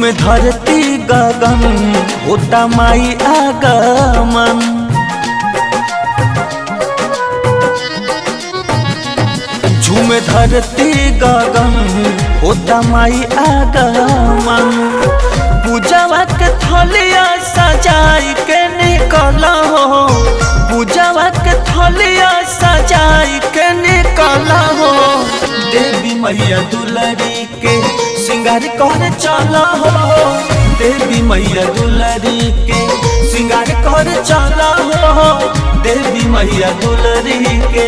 झूमे धरती गगन होता माई आगमन। झूमे धरती गगन होता माई आगमन। पूजावा के थलिया सजाई के निकल हो, पूजावा के थलिया सजाई के निकल हो। देवी मैया दुलरी के सिंगार कर चला हो, देवी मैया दुलरी के सिंगार कर चला हो, देवी मैया दुलरी के।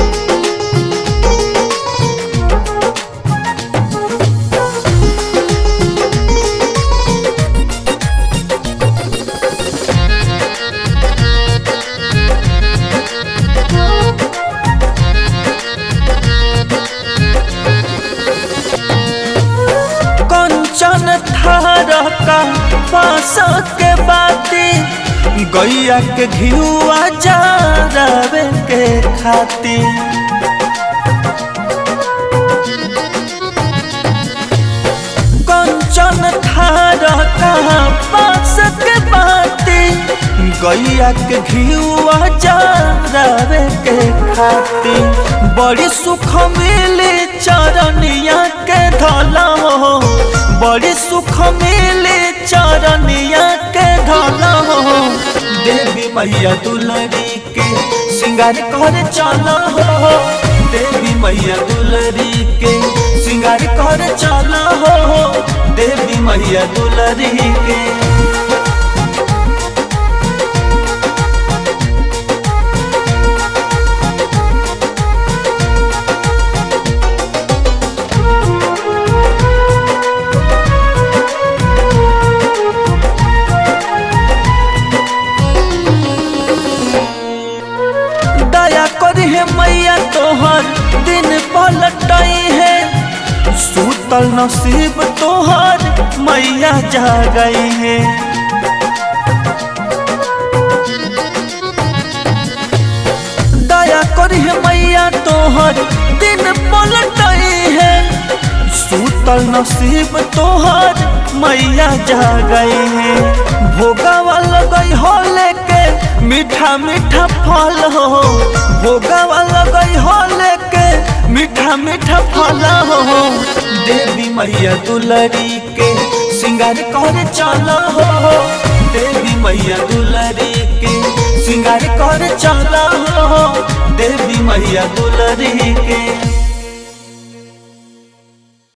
कंचन थार का पास के बाती, गैया के घिउआ जरावे के खाती। कंचन थार का पास के बाती, गैया के घिउआ जरावे के खाती। बड़ी सुख मिली चरनिया के धला हो, बड़ी सुख मिली चरनिया के धला हो। देवी मैया दुलरी के सिंगार कर चला हो, देवी मैया दुलरी के सिंगार कर चला हो, देवी मैया दुलरी के। दया करी है मैया तोहर दिन पलटई है, सूतल नसीब तोहर मैया जागई है। दया करी है मैया तोहर दिन पलटई है, सूतल नसीब तोहर मैया जागई है। भोगावा लगई हो लेके मीठा मीठा फल हो, भोगावा लगई हो लेके मीठा मीठा फल हो। देवी मैया दुलरी के सिंगार कर चला हो, देवी मैया दुलरी के सिंगार कर चला हो, देवी मैया दुलरी के।